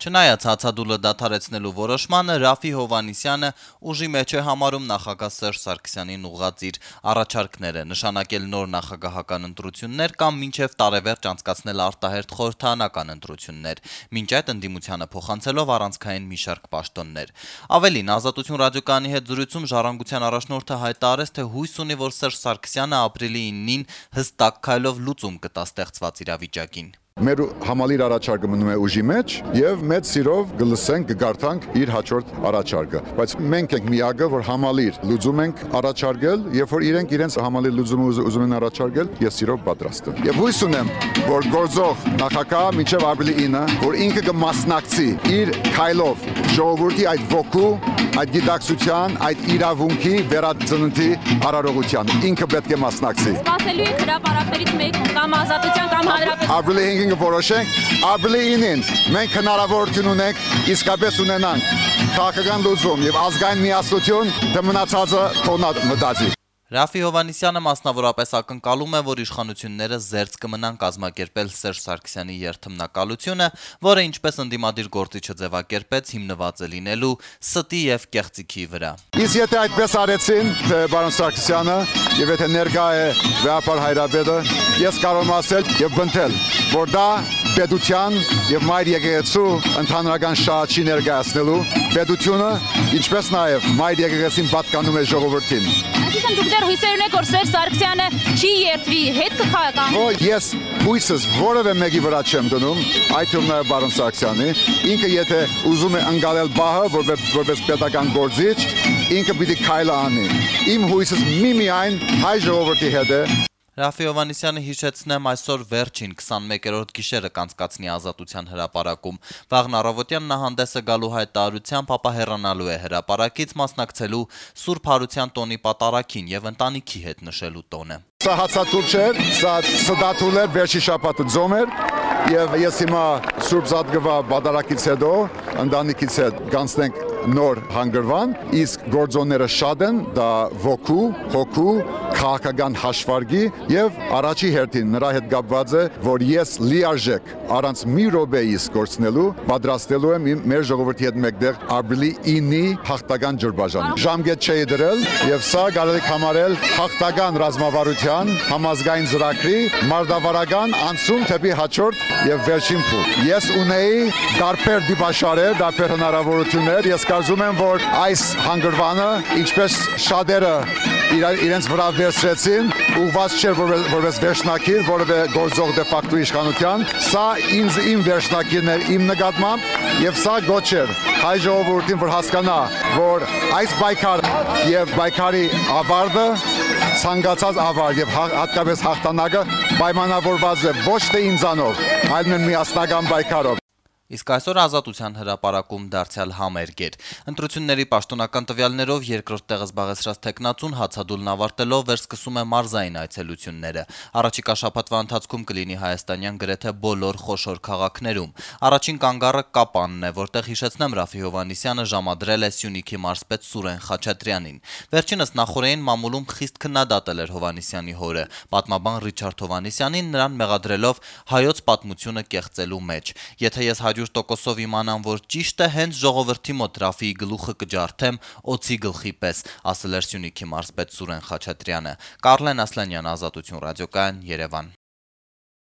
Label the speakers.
Speaker 1: Չնայած հացադուլը դադարեցնելու որոշմանը, Ռաֆի Հովհաննիսյանը ուժի մեջ է համարում նախագահ Սերժ Սարգսյանին ուղղած իր առաջարկները, նշանակել նոր նախագահական ընտրություններ կամ մինչև տարեվերջ անցկացնել արտահերթ խորհրդարանական ընտրություններ, մինչ այդ ընդդիմությանը փոխանցելով առանցքային մի շարք պաշտոններ։ Ավելին, Ազատություն ռադիոկայանի հետ զրույցում Ժառանգության առաջնորդը հայտարարեց, թե հույս ունի, որ Սերժ Սարգսյանը ապրիլի 9-ին հստակ քայլով լուծում կտա ստեղծված իրավիճակին։
Speaker 2: Մեր համալիր առաջարկը մնում է ուժի մեջ եւ մեծ սիրով կլսենք, կգարթանք իր հաջորդ առաջարկը, բայց մենք ենք միակը, որ համալիր լուծում ենք առաջարկել, երբ որ իրենց համալիր լուծումը ուզում են առաջարկել, ես սիրով պատրաստ եմ։ Եվ հույս ունեմ, որ գործող նախագահ մինչև ապրիլի 9-ը, որ ինքը կմասնակցի իր քայլով ժողովրդի այդ ոգու, այդ գիտակցության, այդ իրավունքի վերածննդի արարողության ինքը պետք է մասնակցի։
Speaker 3: Սպասելու եք հրապարակներից մեկում կամ Ազատության կամ Հանրապետության։
Speaker 2: Ապրիլի 5-ին կորոշենք, ապրիլի 9-ին մենք հնարավորություն ունենք իսկապես ունենանք քաղաքական լուծում եւ ազգային միասնություն, թե մնացածը թողնած մտածի։
Speaker 1: Ռաֆի Հովհաննիսյանը մասնավորապես ակնկալում է, որ իշխանությունները զերծ կմնան կազմակերպել Սերժ Սարգսյանի երթմնակալությունը, որը ինչպես ընդդիմադիր գործիչը ձևակերպեց, հիմնված է լինելու ստի եւ կեղծիքի վրա։
Speaker 2: Իսկ եթե այդպես արեցին, թե պարոն Սարգսյանը եւ եթե ներկա է Վեհապար Հայրապետը, ես կարող եմ ասել եւ բնթել, որ դա պետության եւ մայր եկեղեցու ընդհանրական շահի ներկայացնելու պետությունը, ինչպես նաեւ մայր եկեղեցին պատկանում է ժողովրդին։
Speaker 3: Այսինքն դուք դեռ հույսեր ունեք, որ Սերժ Սարգսյանը չի երթվի, հետ կքայական։
Speaker 2: Ես հույսս որևէ մեկի վրա չեմ դնում, այդ թվում նաեւ պարոն Սարգսյանի, ինքը եթե ուզում է ընկալել բահը որպես պետական գործիչ, ինքը պիտի քայլ անի։ Իմ հույսս միմիայն հայ ժողովրդի հետ է։
Speaker 1: Ռաֆի Հովհաննիսյանը հիշեցնեմ այսօր վերջին 21-րդ գիշերը կանցկացնի Ազատության հրապարակում։ Վաղն առավոտյան նա հանդես է գալու հայտարարությամբ, ապա հեռանալու է հրապարակից մասնակցելու Սուրբ Հարության տոնի պատարագին եւ ընտանիքի հետ նշելու տոնը։
Speaker 2: Սա հացատուլ չէր, սա սդաթուլ էր, վերջի շաբաթը ձոմ էր եւ ես հիմա Սուրբ Զատկվա պատարագից հետո ընտանիքից հետ կանցնենք նոր հանգրվան, իսկ գործոնները շատ են, դա ոգու, հոգու, քաղաքական հաշվարկի եւ առաջի հերթին նրա հետ կապված է, որ ես լիարժեք առանց մի րոպեիս գործնելու պատրաստելու եմ մեր ժողովրդի հետ մեկտեղ ապրիլի 9-ի հաղթական ջրբաժան։ Ժամկետ չէի դրել եւ սա կարելի է համարել հաղթական ռազմավարության համազգային ծրագրի մարտավարական անցում դեպի հաջորդ եւ վերջին փուլ։ Ես ունեի տարբեր դիպաշարեր, տարբեր հնարավորություններ, ես կարծում եմ, որ այս հանգրվանը, ինչպես շատերը իրենց վրա վերցրեցին, ուղղված չէր որպես վերջնակիր, որևէ գործող դե ֆակտո իշխանության, սա իմ վերջնակիրն էր իմ նկատմամբ եւ սա գոչ էր հայ ժողովրդին, որ հասկանա, որ այս պայքար եւ պայքարի ավարտը ցանկացած ավարտ եւ հատկապես հաղթանակը պայմանավորված է ոչ թե ինձանով, այլ միասնական պայքարով։
Speaker 1: Իսկ այսօր Ազատության հրապարակում դարձյալ համերգ էր։ Ընտրությունների պաշտոնական տվյալներով երկրորդ տեղը զբաղեցրած տեխնացուն հացադուլն ավարտելով վերսկսում է մարզային այցելությունները։ Առաջիկա շաբաթվա ընթացքում կլինի հայաստանյան գրեթե բոլոր խոշոր քաղաքներում։ Առաջին կանգառը Կապանն է, որտեղ հիշեցնեմ Ռաֆի Հովհաննիսյանը ժամադրել է Սյունիքի մարզպետ Սուրեն Խաչատրյանին։ Վերջինս նախորդին մամուլում խիստ քննադատել էր Հովհաննիսյանի հորը, պատմաբան Ռիչարդ Հովհաննիսյանին նրան մեղադրելով հայոց պատմությունը կեղծելու մեջ։ Եթե ես 100%-ով իմանամ, որ ճիշտ է, հենց ժողովրդի մոտ Ռաֆիի գլուխը կջարդեմ օձի գլխի պես, ասել էր Սյունիքի մարզպետ Սուրեն Խաչատրյանը։ Կարլեն Ասլանյան, Ազատություն ռադիոկայան, Երևան։